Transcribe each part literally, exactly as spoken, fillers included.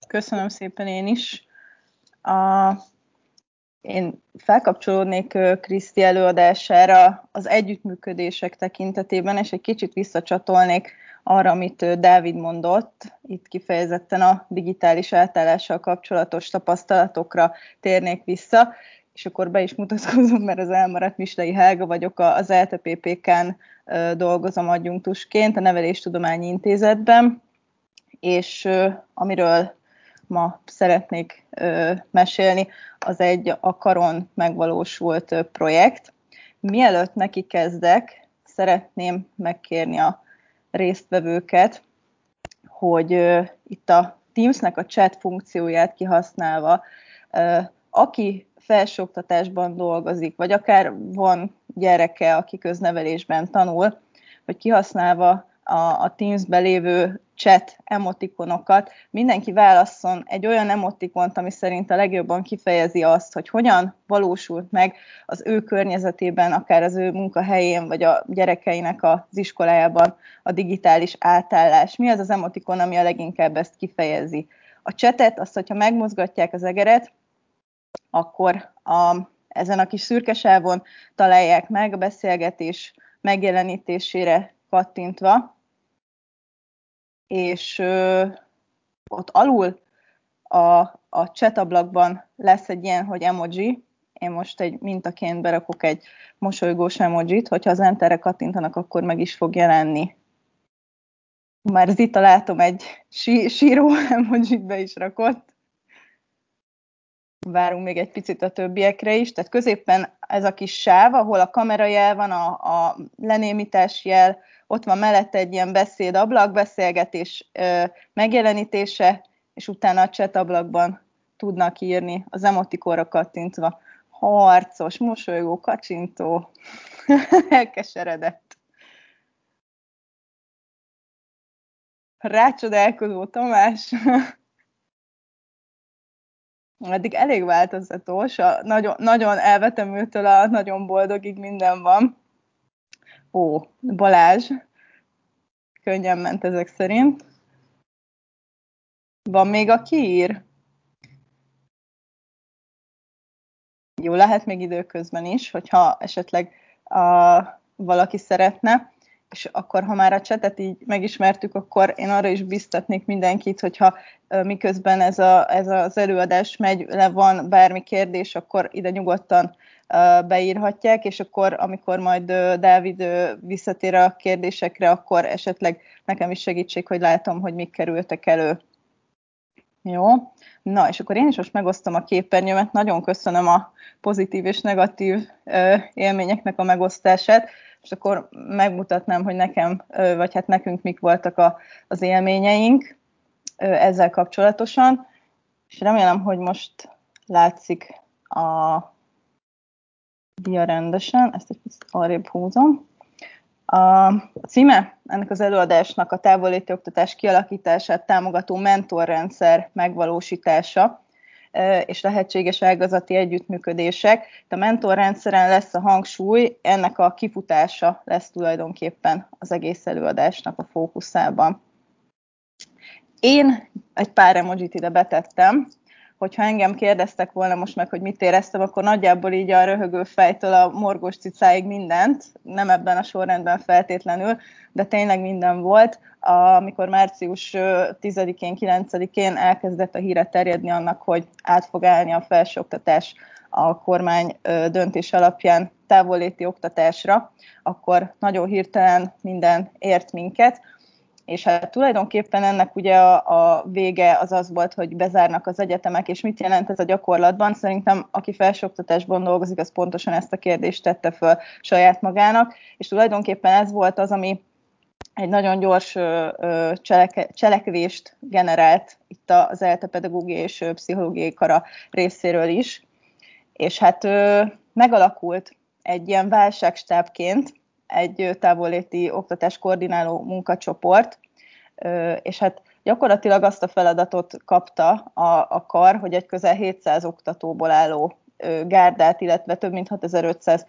Köszönöm szépen én is. A, én felkapcsolódnék Kriszti előadására az együttműködések tekintetében, és egy kicsit visszacsatolnék arra, amit Dávid mondott. Itt kifejezetten a digitális átállással kapcsolatos tapasztalatokra térnék vissza, és akkor be is mutatkozom, mert az elmaradt Mislei Helga vagyok, az E L T E P P K-n dolgozom adjunktusként a Neveléstudományi Intézetben, és amiről ma szeretnék ö, mesélni, az egy a karon megvalósult ö, projekt. Mielőtt neki kezdek, szeretném megkérni a résztvevőket, hogy ö, itt a Teamsnek a chat funkcióját kihasználva, ö, aki felsőoktatásban dolgozik, vagy akár van gyereke, aki köznevelésben tanul, hogy kihasználva a, a Teams-ben lévő chat emotikonokat, mindenki válasszon egy olyan emotikont, ami szerint a legjobban kifejezi azt, hogy hogyan valósult meg az ő környezetében, akár az ő munkahelyén, vagy a gyerekeinek az iskolájában a digitális átállás. Mi az az emotikon, ami a leginkább ezt kifejezi? A chatet, azt, hogyha megmozgatják az egeret, akkor a, ezen a kis szürke sávon találják meg a beszélgetés megjelenítésére kattintva, és ö, ott alul a, a chat ablakban lesz egy ilyen, hogy emoji. Én most egy mintaként berakok egy mosolygós emojit, hogyha az enterre kattintanak, akkor meg is fog jelenni. Már Zita látom, egy sí- síró emojit be is rakott. Várunk még egy picit a többiekre is. Tehát középen ez a kis sáv, ahol a kamerajel van, a, a lenémítás jel, ott van mellette egy ilyen beszédablak, beszélgetés ö, megjelenítése, és utána a chat ablakban tudnak írni az emotikonra kattintva. Harcos, mosolygó, kacsintó, elkeseredett. Rácsodálkozó Tamás. Eddig elég változatos, a nagyon, nagyon elvetemültől a nagyon boldogig minden van. Ó, Balázs, könnyen ment ezek szerint. Van még, aki ír? Jó, lehet még időközben is, hogyha esetleg a, valaki szeretne. És akkor, ha már a csetet így megismertük, akkor én arra is biztatnék mindenkit, hogyha miközben ez, a, ez az előadás megy, le van bármi kérdés, akkor ide nyugodtan beírhatják, és akkor, amikor majd Dávid visszatér a kérdésekre, akkor esetleg nekem is segítség, hogy látom, hogy mik kerültek elő. Jó? Na, és akkor én is most megosztom a képernyőmet. Nagyon köszönöm a pozitív és negatív élményeknek a megosztását, és akkor megmutatnám, hogy nekem, vagy hát nekünk mik voltak a, az élményeink ezzel kapcsolatosan, és remélem, hogy most látszik a dia rendesen, ezt egy picit arrébb húzom. A címe ennek az előadásnak a távolléti oktatás kialakítását támogató mentorrendszer megvalósítása és lehetséges ágazati együttműködések. A mentorrendszeren lesz a hangsúly, ennek a kifutása lesz tulajdonképpen az egész előadásnak a fókuszában. Én egy pár emojit ide betettem, hogyha engem kérdeztek volna most meg, hogy mit éreztem, akkor nagyjából így a röhögő fejtől a morgós cicáig mindent, nem ebben a sorrendben feltétlenül, de tényleg minden volt. Amikor március tizedikén, kilencedikén elkezdett a híre terjedni annak, hogy át fog állni a felsőoktatás a kormány döntés alapján távolléti oktatásra, akkor nagyon hirtelen minden ért minket. És hát tulajdonképpen ennek ugye a, a vége az az volt, hogy bezárnak az egyetemek, és mit jelent ez a gyakorlatban? Szerintem, aki felsőoktatásban dolgozik, az pontosan ezt a kérdést tette föl saját magának, és tulajdonképpen ez volt az, ami egy nagyon gyors cseleke, cselekvést generált itt az E L T E pedagógiai és pszichológiai kara részéről is, és hát megalakult egy ilyen válságstábként egy távolléti oktatás koordináló munkacsoport, és hát gyakorlatilag azt a feladatot kapta a, a kar, hogy egy közel hétszáz oktatóból álló gárdát, illetve több mint hatezer-ötszáz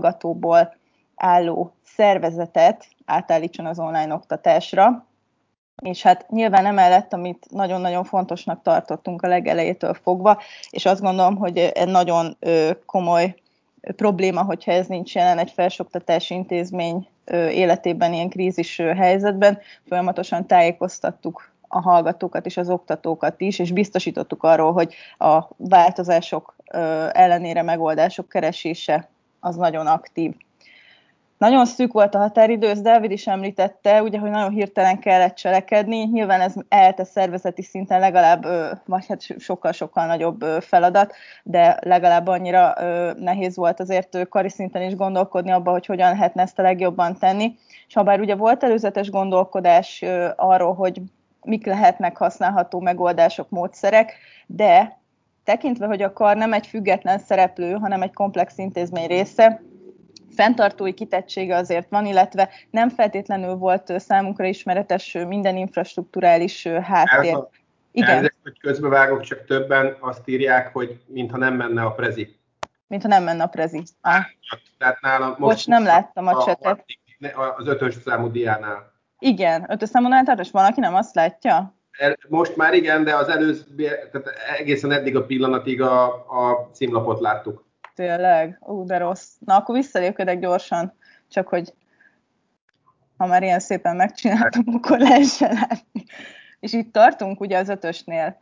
hallgatóból álló szervezetet átállítson az online oktatásra. És hát nyilván emellett, amit nagyon-nagyon fontosnak tartottunk a legelejétől fogva, és azt gondolom, hogy egy nagyon komoly probléma, hogyha ez nincs jelen egy felsőoktatási intézmény életében ilyen krízis helyzetben, folyamatosan tájékoztattuk a hallgatókat és az oktatókat is, és biztosítottuk arról, hogy a változások ellenére megoldások keresése az nagyon aktív. Nagyon szűk volt a határidő, ezt Dávid is említette, ugye, hogy nagyon hirtelen kellett cselekedni. Nyilván ez eltesz szervezeti szinten legalább, vagy hát sokkal-sokkal nagyobb feladat, de legalább annyira nehéz volt azért kari szinten is gondolkodni abba, hogy hogyan lehetne ezt a legjobban tenni. És ha bár ugye volt előzetes gondolkodás arról, hogy mik lehetnek használható megoldások, módszerek, de tekintve, hogy a kar nem egy független szereplő, hanem egy komplex intézmény része, fenntartói kitettsége azért van, illetve nem feltétlenül volt számunkra ismeretes minden infrastrukturális háttér. El, Igen. Elnézést, hogy közbevágok, csak többen azt írják, hogy mintha nem menne a prezi. Mintha nem menne a prezi. Ah. Tehát nálam most Bocs, nem láttam a csetet. Az ötös számú diánál. Igen, ötös számúnál tart, és valaki nem azt látja? Most már igen, de az előző, tehát egészen eddig a pillanatig a, a címlapot láttuk. Tényleg? Ú, de rossz. Na, akkor visszalépkedek gyorsan, csak hogy ha már ilyen szépen megcsináltam, akkor lehessen látni. És itt tartunk ugye az ötösnél.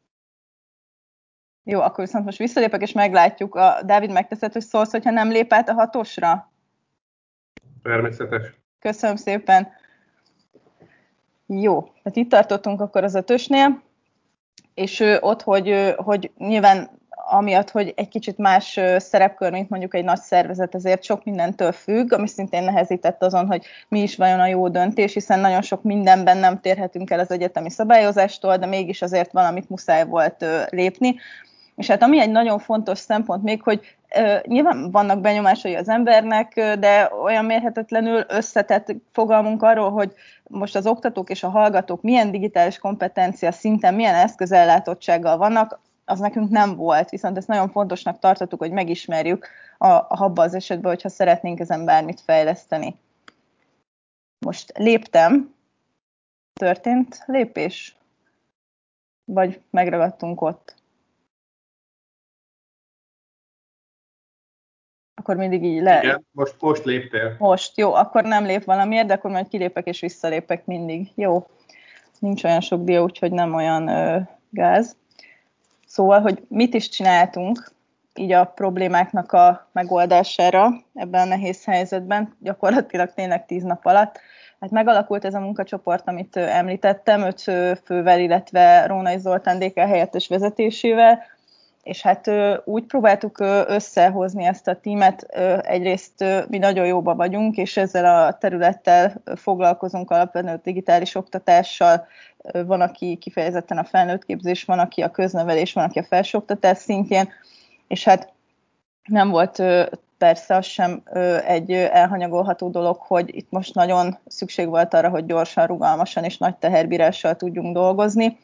Jó, akkor viszont most visszalépek, és meglátjuk. A Dávid, megteszed, hogy szólsz, hogyha nem lép át a hatosra? Természetes. Köszönöm szépen. Jó, tehát itt tartottunk akkor az ötösnél, és ott, hogy, hogy nyilván amiatt, hogy egy kicsit más szerepkör, mint mondjuk egy nagy szervezet, ezért sok mindentől függ, ami szintén nehezített azon, hogy mi is vajon a jó döntés, hiszen nagyon sok mindenben nem térhetünk el az egyetemi szabályozástól, de mégis azért valamit muszáj volt lépni. És hát ami egy nagyon fontos szempont még, hogy uh, nyilván vannak benyomásai az embernek, de olyan mérhetetlenül összetett fogalmunk arról, hogy most az oktatók és a hallgatók milyen digitális kompetencia szinten, milyen eszközellátottsággal vannak, az nekünk nem volt. Viszont ezt nagyon fontosnak tartottuk, hogy megismerjük a, a habba az esetben, hogyha szeretnénk ezen bármit fejleszteni. Most léptem. Történt lépés? Vagy megragadtunk ott? Akkor mindig így le... Igen, most, most léptél. Most, jó, akkor nem lép valamiért, de akkor majd kilépek és visszalépek mindig. Jó, nincs olyan sok dia, úgyhogy nem olyan ö, gáz. Szóval, hogy mit is csináltunk így a problémáknak a megoldására ebben a nehéz helyzetben, gyakorlatilag tényleg tíz nap alatt. Hát megalakult ez a munkacsoport, amit említettem, öt fővel, illetve Rónai Zoltán dé ká helyettes vezetésével, és hát úgy próbáltuk összehozni ezt a tímet, egyrészt mi nagyon jóba vagyunk, és ezzel a területtel foglalkozunk alapvetően digitális oktatással, van, aki kifejezetten a felnőttképzés, van, aki a köznevelés, van, aki a felsőoktatás szintjén, és hát nem volt persze az sem egy elhanyagolható dolog, hogy itt most nagyon szükség volt arra, hogy gyorsan, rugalmasan és nagy teherbírással tudjunk dolgozni,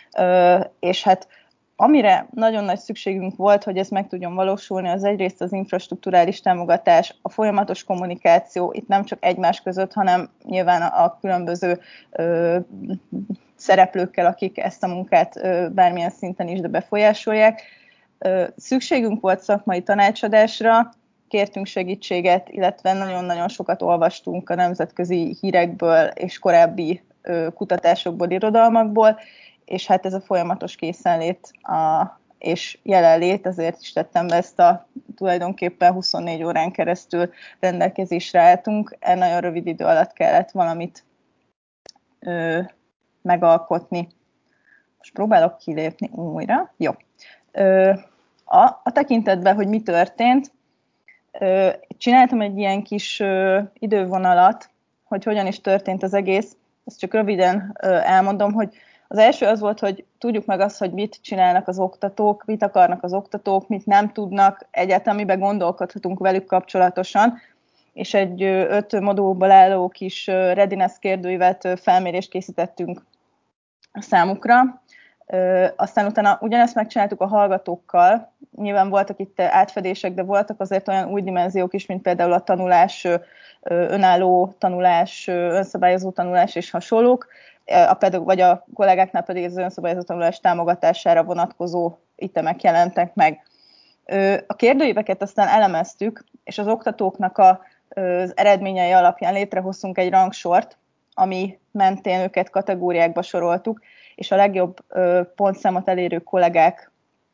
és hát amire nagyon nagy szükségünk volt, hogy ez meg tudjon valósulni, az egyrészt az infrastrukturális támogatás, a folyamatos kommunikáció, itt nem csak egymás között, hanem nyilván a különböző ö, szereplőkkel, akik ezt a munkát ö, bármilyen szinten is de befolyásolják. Ö, szükségünk volt szakmai tanácsadásra, kértünk segítséget, illetve nagyon-nagyon sokat olvastunk a nemzetközi hírekből és korábbi ö, kutatásokból, irodalmakból, és hát ez a folyamatos készenlét a, és jelenlét, ezért is tettem be ezt a tulajdonképpen huszonnégy órán keresztül rendelkezésre álltunk. E nagyon rövid idő alatt kellett valamit ö, megalkotni. Most próbálok kilépni újra. Jó. Ö, a, a tekintetben, hogy mi történt, ö, csináltam egy ilyen kis ö, idővonalat, hogy hogyan is történt az egész. Ezt csak röviden ö, elmondom, hogy az első az volt, hogy tudjuk meg azt, hogy mit csinálnak az oktatók, mit akarnak az oktatók, mit nem tudnak, egyáltalán miben gondolkodhatunk velük kapcsolatosan, és egy öt modulból álló kis readiness kérdőívet, felmérést készítettünk a számukra. Aztán utána ugyanezt megcsináltuk a hallgatókkal, nyilván voltak itt átfedések, de voltak azért olyan új dimenziók is, mint például a tanulás, önálló tanulás, önszabályozó tanulás és hasonlók. a pedagóg, vagy a kollégáknál pedig az önszabályozó tanulás támogatására vonatkozó itemek jelentek meg. A kérdőíveket aztán elemeztük, és az oktatóknak a, az eredményei alapján létrehoztunk egy rangsort, ami mentén őket kategóriákba soroltuk, és a legjobb pontszámot elérő kollégák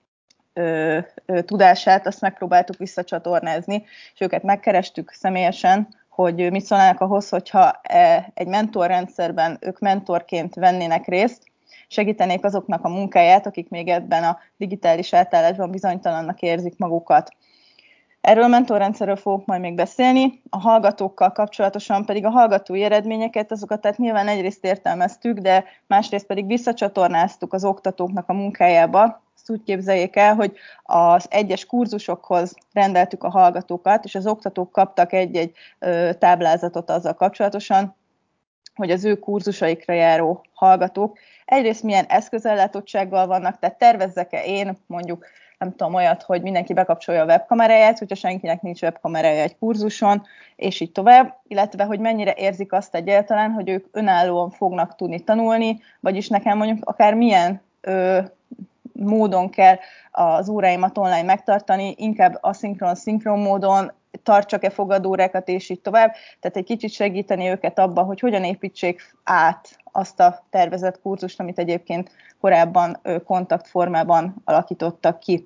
tudását azt megpróbáltuk visszacsatornázni, és őket megkerestük személyesen, hogy mit szólnának ahhoz, hogyha egy mentorrendszerben ők mentorként vennének részt, segítenék azoknak a munkáját, akik még ebben a digitális átállásban bizonytalannak érzik magukat. Erről a mentorrendszerről fogok majd még beszélni, a hallgatókkal kapcsolatosan pedig a hallgatói eredményeket, azokat tehát nyilván egyrészt értelmeztük, de másrészt pedig visszacsatornáztuk az oktatóknak a munkájába. Ezt úgy képzeljék el, hogy az egyes kurzusokhoz rendeltük a hallgatókat, és az oktatók kaptak egy-egy táblázatot azzal kapcsolatosan, hogy az ő kurzusaikra járó hallgatók egyrészt milyen eszközellátottsággal vannak, tehát tervezzek-e én mondjuk, nem tudom, olyat, hogy mindenki bekapcsolja a webkameráját, hogyha senkinek nincs webkamerája egy kurzuson, és így tovább, illetve hogy mennyire érzik azt egyáltalán, hogy ők önállóan fognak tudni tanulni, vagyis nekem mondjuk akár milyen ö, módon kell az óráimat online megtartani, inkább aszinkron-szinkron módon, tartsak-e fogadórákat, és így tovább. Tehát egy kicsit segíteni őket abban, hogy hogyan építsék át azt a tervezett kurzust, amit egyébként korábban kontaktformában alakítottak ki.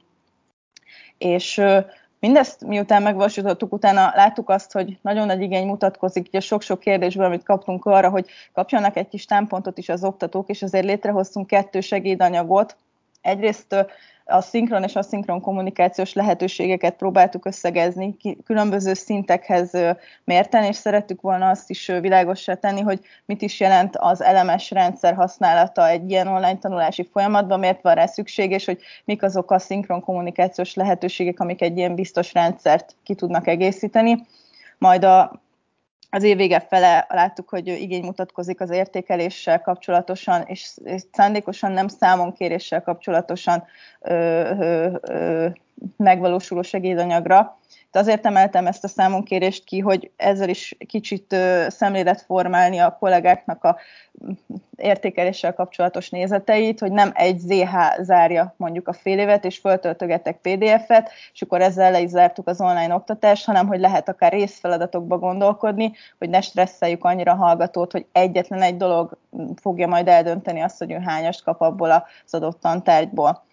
És mindezt miután megvalósítottuk, utána láttuk azt, hogy nagyon nagy igény mutatkozik így a sok-sok kérdésből, amit kaptunk arra, hogy kapjanak egy kis támpontot is az oktatók, és azért létrehoztunk kettő segédanyagot. Egyrészt a szinkron és aszinkron kommunikációs lehetőségeket próbáltuk összegezni, különböző szintekhez mérten, és szerettük volna azt is világossá tenni, hogy mit is jelent az elemes rendszer használata egy ilyen online tanulási folyamatban, miért van rá szükség, és hogy mik azok a szinkron kommunikációs lehetőségek, amik egy ilyen biztos rendszert ki tudnak egészíteni. Majd a Az év vége fele láttuk, hogy igény mutatkozik az értékeléssel kapcsolatosan, és szándékosan nem számonkéréssel kapcsolatosan ö, ö, ö, megvalósuló segédanyagra. De azért emeltem ezt a számonkérést ki, hogy ezzel is kicsit ö, szemlélet formálni a kollégáknak a értékeléssel kapcsolatos nézeteit, hogy nem egy zé há zárja mondjuk a fél évet, és föltöltögetek pé dé ef-et, és akkor ezzel le is zártuk az online oktatást, hanem hogy lehet akár részfeladatokba gondolkodni, hogy ne stresszeljük annyira a hallgatót, hogy egyetlen egy dolog fogja majd eldönteni azt, hogy ő hányast kap abból az adott tantárgyból.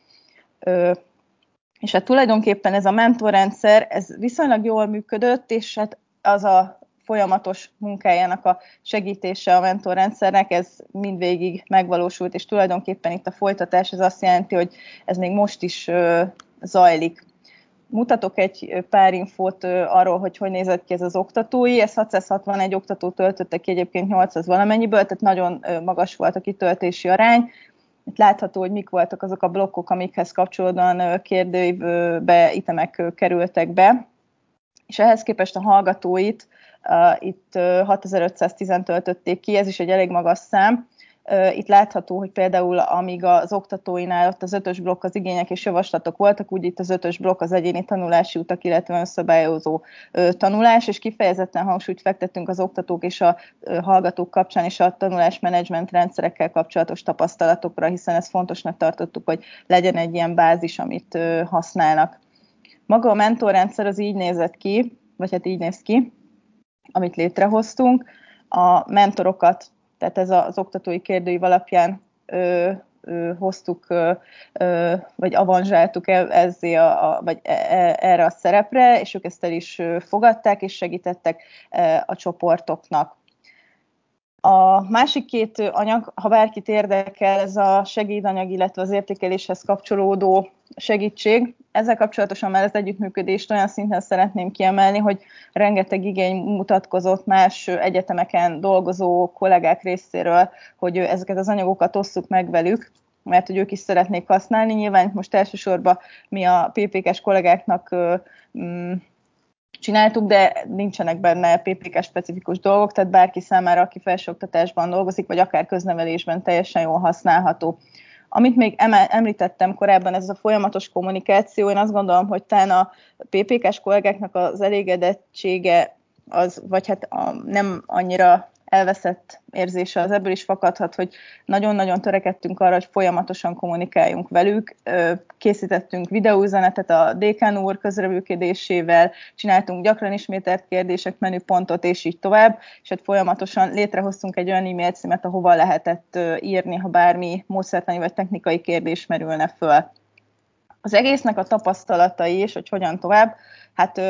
Ö, és hát tulajdonképpen ez a mentorrendszer, ez viszonylag jól működött, és hát az a folyamatos munkájának a segítése a mentorrendszernek, ez mindvégig megvalósult, és tulajdonképpen itt a folytatás, ez azt jelenti, hogy ez még most is ö, zajlik. Mutatok egy pár infót arról, hogy hogy nézett ki ez az oktatói. Ez hatszázhatvanegy oktató töltötte ki egyébként nyolcszáz valamennyiből, tehát nagyon magas volt a kitöltési arány. Itt látható, hogy mik voltak azok a blokkok, amikhez kapcsolódóan kérdőívbe itemek kerültek be. És ehhez képest a hallgatóit uh, itt uh, hatezer-ötszáz töltötték ki, ez is egy elég magas szám. Uh, itt látható, hogy például amíg az oktatóinál ott az ötös blokk az igények és javaslatok voltak, úgy itt az ötös blokk az egyéni tanulási utak, illetve önszabályozó uh, tanulás, és kifejezetten hangsúlyt fektettünk az oktatók és a uh, hallgatók kapcsán és a tanulásmenedzsment rendszerekkel kapcsolatos tapasztalatokra, hiszen ezt fontosnak tartottuk, hogy legyen egy ilyen bázis, amit uh, használnak. Maga a mentorrendszer az így nézett ki, vagy hát így néz ki, amit létrehoztunk. A mentorokat, tehát ez az oktatói kérdőív alapján ö, ö, hoztuk, ö, ö, vagy avanzsáltuk ezzé a, a, vagy e, erre a szerepre, és ők ezt el is fogadták, és segítettek a csoportoknak. A másik két anyag, ha bárkit érdekel, ez a segédanyag, illetve az értékeléshez kapcsolódó segítség. Ezzel kapcsolatosan már az együttműködést olyan szinten szeretném kiemelni, hogy rengeteg igény mutatkozott más egyetemeken dolgozó kollégák részéről, hogy ezeket az anyagokat osszuk meg velük, mert hogy ők is szeretnék használni. Nyilván most elsősorban mi a pé pé ká-s kollégáknak mm, csináltuk, de nincsenek benne pé pé ká-specifikus dolgok, tehát bárki számára, aki felsőoktatásban dolgozik, vagy akár köznevelésben teljesen jól használható. Amit még említettem korábban, ez a folyamatos kommunikáció, én azt gondolom, hogy talán a pé pé ká-s kollégáknak az elégedettsége, az, vagy hát a, nem annyira elveszett érzése az ebből is fakadhat, hogy nagyon-nagyon törekedtünk arra, hogy folyamatosan kommunikáljunk velük. Készítettünk videóüzenetet a dékán úr közreműködésével, csináltunk gyakran ismételt kérdések, menüpontot, és így tovább, és hát folyamatosan létrehoztunk egy olyan e-mail címet, ahova lehetett írni, ha bármi módszertani vagy technikai kérdés merülne föl. Az egésznek a tapasztalatai, és hogy hogyan tovább, hát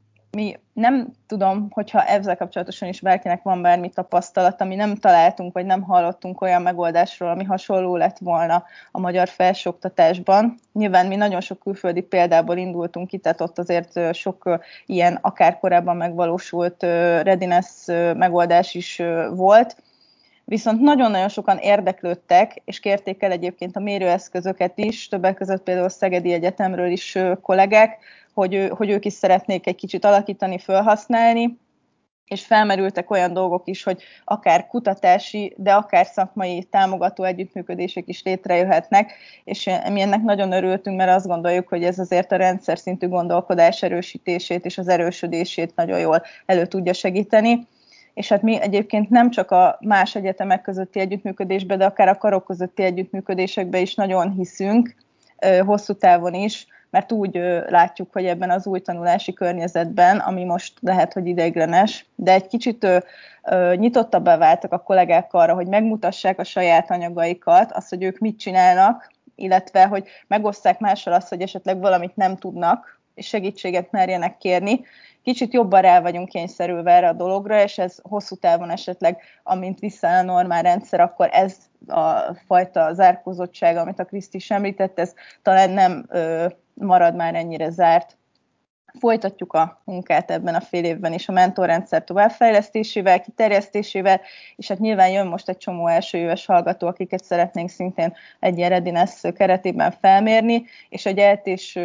mi nem tudom, hogyha ezzel kapcsolatosan is bárkinek van bármi tapasztalata, mi nem találtunk, vagy nem hallottunk olyan megoldásról, ami hasonló lett volna a magyar felsőoktatásban. Nyilván mi nagyon sok külföldi példából indultunk ki, tehát ott azért sok ilyen akár korábban megvalósult readiness megoldás is volt, viszont nagyon-nagyon sokan érdeklődtek, és kérték el egyébként a mérőeszközöket is, többek között például a Szegedi Egyetemről is kollégák, hogy, hogy ők is szeretnék egy kicsit alakítani, felhasználni, és felmerültek olyan dolgok is, hogy akár kutatási, de akár szakmai támogató együttműködések is létrejöhetnek, és mi ennek nagyon örültünk, mert azt gondoljuk, hogy ez azért a rendszer szintű gondolkodás erősítését és az erősödését nagyon jól elő tudja segíteni. És hát mi egyébként nem csak a más egyetemek közötti együttműködésbe, de akár a karok közötti együttműködésekbe is nagyon hiszünk, hosszú távon is, mert úgy látjuk, hogy ebben az új tanulási környezetben, ami most lehet, hogy ideiglenes, de egy kicsit nyitottabbá váltak a kollégák arra, hogy megmutassák a saját anyagaikat, azt, hogy ők mit csinálnak, illetve, hogy megosszák mással azt, hogy esetleg valamit nem tudnak, és segítséget merjenek kérni. Kicsit jobban rá vagyunk kényszerülve erre a dologra, és ez hosszú távon esetleg, amint visszaáll a normál rendszer, akkor ez a fajta zárkózottság, amit a Kriszti is említett, ez talán nem ö, marad már ennyire zárt. Folytatjuk a munkát ebben a fél évben is a mentorrendszer továbbfejlesztésével, kiterjesztésével, és hát nyilván jön most egy csomó elsőéves hallgató, akiket szeretnénk szintén egy ilyen readiness keretében felmérni, és egy eltés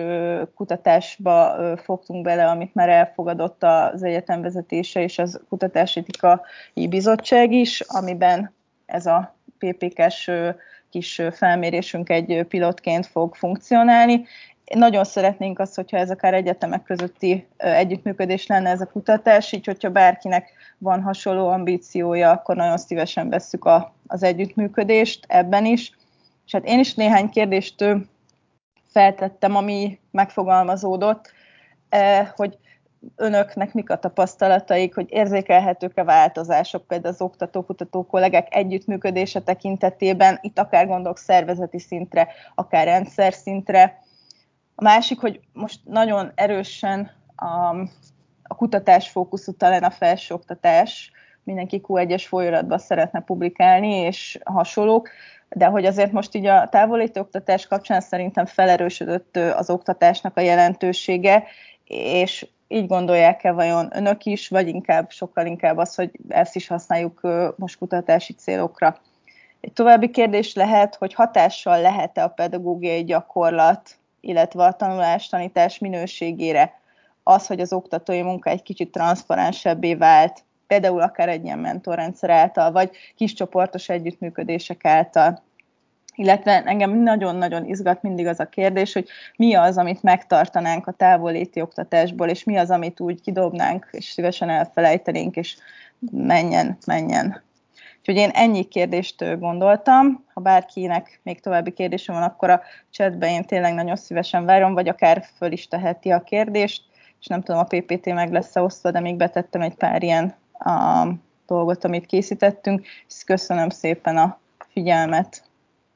kutatásba fogtunk bele, amit már elfogadott az egyetem vezetése és az Kutatásetikai Bizottság is, amiben ez a pé pé ká-s kis felmérésünk egy pilotként fog funkcionálni. Nagyon szeretnénk azt, hogyha ez akár egyetemek közötti együttműködés lenne ez a kutatás, így hogyha bárkinek van hasonló ambíciója, akkor nagyon szívesen vesszük a, az együttműködést ebben is. És hát én is néhány kérdést feltettem, ami megfogalmazódott, hogy önöknek mik a tapasztalataik, hogy érzékelhetők-e változások például az oktató-kutató kollégák együttműködése tekintetében, itt akár gondolok szervezeti szintre, akár rendszer szintre. A másik, hogy most nagyon erősen a, a kutatás fókuszú talán a felsőoktatás, mindenki kú egyes folyamatban szeretne publikálni, és hasonlók, de hogy azért most így a távolléti oktatás kapcsán szerintem felerősödött az oktatásnak a jelentősége, és így gondolják-e vajon önök is, vagy inkább, sokkal inkább az, hogy ezt is használjuk most kutatási célokra. Egy további kérdés lehet, hogy hatással lehet-e a pedagógiai gyakorlat, illetve a tanulás-tanítás minőségére az, hogy az oktatói munka egy kicsit transzparensebbé vált, például akár egy ilyen mentorrendszer által, vagy kiscsoportos együttműködések által. Illetve engem nagyon-nagyon izgat mindig az a kérdés, hogy mi az, amit megtartanánk a távolléti oktatásból, és mi az, amit úgy kidobnánk, és szívesen elfelejtenénk, és menjen, menjen. Úgyhogy én ennyi kérdést gondoltam. Ha bárkinek még további kérdése van, akkor a chatben én tényleg nagyon szívesen várom, vagy akár föl is teheti a kérdést, és nem tudom, a pé pé té meg lesz-e osztva, de még betettem egy pár ilyen a dolgot, amit készítettünk, és köszönöm szépen a figyelmet.